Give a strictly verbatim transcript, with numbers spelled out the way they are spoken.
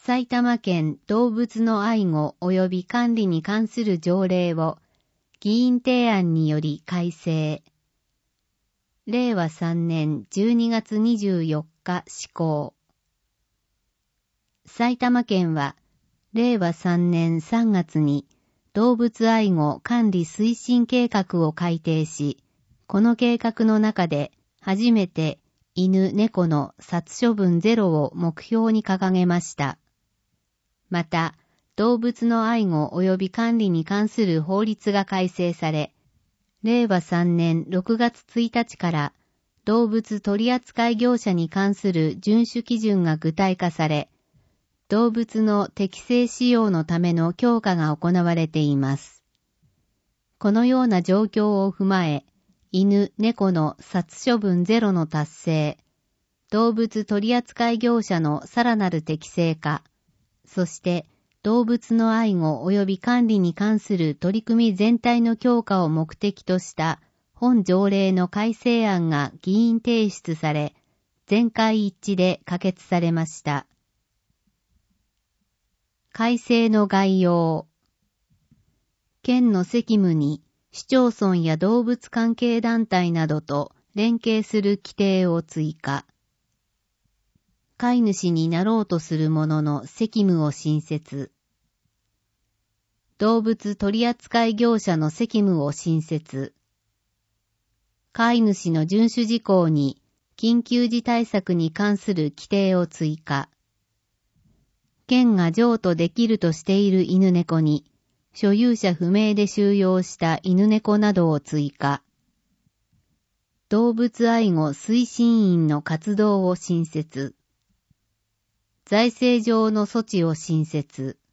埼玉県動物の愛護及び管理に関する条例を議員提案により改正。れいわさんねんじゅうにがつにじゅうよっか施行。埼玉県はれいわさんねんさんがつに動物愛護管理推進計画を改定し、この計画の中で初めて犬猫の殺処分ゼロを目標に掲げました。また、動物の愛護及び管理に関する法律が改正され、れいわさんねんろくがつついたちから動物取扱業者に関する遵守基準が具体化され、動物の適正使用のための強化が行われています。このような状況を踏まえ、犬、猫の殺処分ゼロの達成、動物取扱業者のさらなる適正化、そして動物の愛護及び管理に関する取り組み全体の強化を目的とした本条例の改正案が議員提出され、全会一致で可決されました。改正の概要。県の責務に市町村や動物関係団体などと連携する規定を追加。飼い主になろうとする者の責務を新設。動物取扱業者の責務を新設。飼い主の遵守事項に緊急事態策に関する規定を追加。県が譲渡できるとしている犬猫に所有者不明で収容した犬猫などを追加。動物愛護推進員の活動を新設。財政上の措置を新設。